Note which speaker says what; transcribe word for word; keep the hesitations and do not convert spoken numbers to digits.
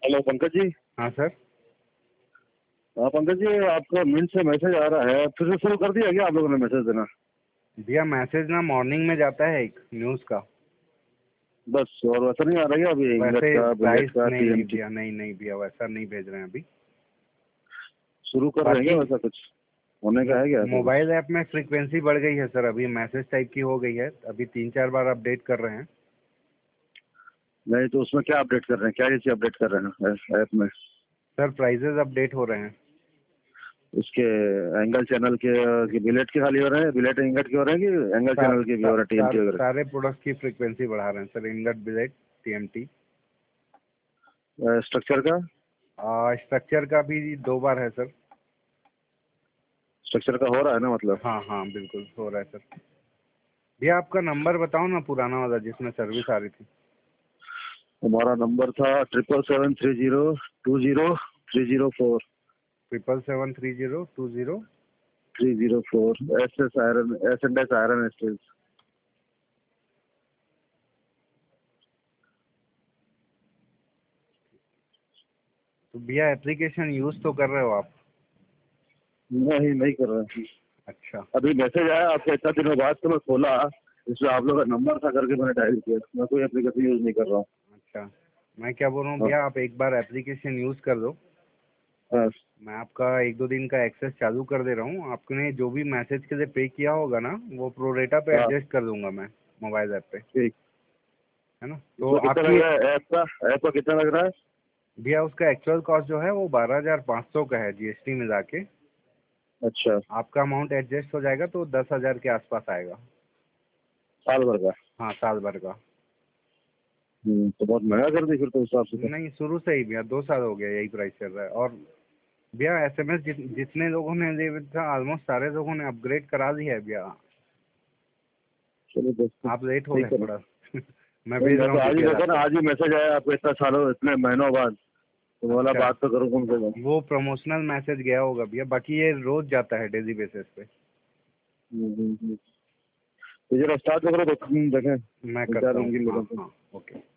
Speaker 1: Hello Pankaj ji.
Speaker 2: हाँ sir.
Speaker 1: हाँ पंकज जी, आपका मिंट से मैसेज आ रहा है, फिर से शुरू कर दिया क्या आप लोगों ने मैसेज देना?
Speaker 2: भैया मैसेज ना मॉर्निंग में जाता है एक न्यूज़ का।
Speaker 1: बस, और वैसा नहीं आ रहा है अभी इंगत
Speaker 2: वैसे
Speaker 1: का, बुलेट
Speaker 2: प्राइस
Speaker 1: का,
Speaker 2: नहीं नहीं
Speaker 1: टीएमटी?
Speaker 2: भैया, नहीं नहीं भैया, वैसा नहीं भेज रहे हैं अभी।
Speaker 1: शुरू कर रहे हैं
Speaker 2: बाकी
Speaker 1: क्या? वैसा कुछ होने का है क्या ऐसा कुछ?
Speaker 2: मोबाइल ऐप में फ्रीक्वेंसी बढ़ गई है सर, अभी मैसेज टाइप की हो गई है, अभी तीन चार बार अपडेट कर रहे हैं।
Speaker 1: नहीं तो उसमें क्या अपडेट कर रहे हैं, क्या चीज अपडेट कर रहे हैं ऐप में?
Speaker 2: सर प्राइजेज अपडेट हो रहे हैं।
Speaker 1: उसके एंगल चैनल के, कि बुलेट के खाली हो रहे हैं, बुलेट इंगट के हो रहे हैं, कि एंगल
Speaker 2: सा,
Speaker 1: चैनल के भी
Speaker 2: सा,
Speaker 1: हो रहे हैं, टीएमटी
Speaker 2: सार,
Speaker 1: वगैरह?
Speaker 2: सारे प्रोडक्ट की फ्रीक्वेंसी बढ़ा रहे हैं sir, ingot, billet, TMT.
Speaker 1: Structure का?
Speaker 2: स्ट्रक्चर का भी दो बार है सर।
Speaker 1: स्ट्रक्चर का हो रहा है ना मतलब?
Speaker 2: हाँ हाँ बिल्कुल हो रहा है सर। भैया आपका नंबर बताओ ना, पुराना वाला जिसमें सर्विस आ रही थी।
Speaker 1: हमारा नंबर था triple seven three zero two zero three zero four.
Speaker 2: Triple seven three zero two zero
Speaker 1: three zero four. S S iron, S and S iron steel.
Speaker 2: तो भैया एप्लीकेशन यूज़ तो कर रहे हो आप?
Speaker 1: नहीं, नहीं कर रहे हैं।
Speaker 2: अच्छा
Speaker 1: अभी मैसेज आया आपका इतना दिनों बाद, तो मैं खोला, इसमें आप लोग का नंबर था करके मैंने डायल किया। मैं कोई एप्लीकेशन यूज नहीं कर रहा हूँ।
Speaker 2: अच्छा, मैं क्या बोल रहा हूँ
Speaker 1: हाँ।
Speaker 2: भैया, आप एक बार एप्लीकेशन यूज़ कर दो।
Speaker 1: हाँ।
Speaker 2: मैं आपका एक दो दिन का एक्सेस चालू कर दे रहा हूँ, आपने जो भी मैसेज के लिए पे किया होगा ना, वो प्रोरेटा पे
Speaker 1: हाँ,
Speaker 2: एडजस्ट कर दूंगा मैं मोबाइल ऐप पे,
Speaker 1: ठीक।
Speaker 2: है ना? तो
Speaker 1: इसमें कितना लग
Speaker 2: आपकी
Speaker 1: रहा है ऐप का? ऐप का कितना लग रहा है?
Speaker 2: भैया उसका एक्चुअल कॉस्ट जो है वो बारह हजार पाँच सौ का है, जीएसटी मिला के।
Speaker 1: अच्छा।
Speaker 2: आपका अमाउंट एडजस्ट हो जाएगा तो दस हजार के आसपास आएगा।
Speaker 1: साल भर का?
Speaker 2: हाँ साल भर का।
Speaker 1: हम्म, तो बहुत महंगा कर दी फिर तो उस हिसाब से तो।
Speaker 2: नहीं, शुरू से ही भैया, दो साल हो गया यही प्राइस चल रहा है। और भैया एसएमएस जित, जितने लोगों ने लिया था ऑलमोस्ट सारे लोगों ने अपग्रेड करा दिया है भैया।
Speaker 1: चलो दोस्तों,
Speaker 2: आप लेट हो
Speaker 1: ठीक
Speaker 2: गए
Speaker 1: है ना।
Speaker 2: थोड़ा मैं
Speaker 1: नहीं,
Speaker 2: भेज
Speaker 1: मैं
Speaker 2: रहा
Speaker 1: तो
Speaker 2: हूँ
Speaker 1: आज ही
Speaker 2: डिटेल
Speaker 1: देखा ना,
Speaker 2: आपको।
Speaker 1: आज ही मैसेज आया आपको, इतना सालों, इतने महीनों बाद। तो बोला
Speaker 2: अच्छा,
Speaker 1: बात तो करूँ कम से कम।
Speaker 2: वो प्रमोशनल मैसेज गया होगा भैया, बाकी ये रोज जाता है डेली बेसिस पे।
Speaker 1: हम्म, हम्म, हम्म। तो जरा स्टार्ट करो तो देखें,
Speaker 2: मैं
Speaker 1: दो चार
Speaker 2: करता
Speaker 1: दिन
Speaker 2: हूँ,
Speaker 1: की
Speaker 2: हाँ
Speaker 1: लेकर।
Speaker 2: हाँ, ओके।